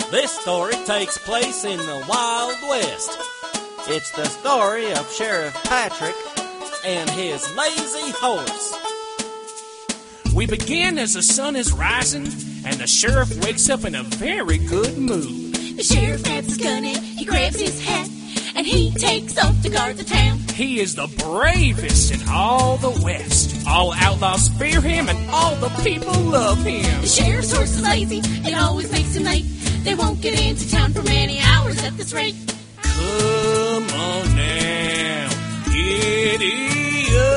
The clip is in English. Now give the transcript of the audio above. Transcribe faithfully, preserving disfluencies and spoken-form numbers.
This story takes place in the Wild West. It's the story of Sheriff Patrick and his lazy horse. We begin as the sun is rising, and the sheriff wakes up in a very good mood. The sheriff grabs his gun and he grabs his hat, and he takes off to guard the town. He is the bravest in all the West. All outlaws fear him, and all the people love him. The sheriff's horse is lazy, it always makes him late. They won't get into town for many hours at this rate. Come on now, giddy up.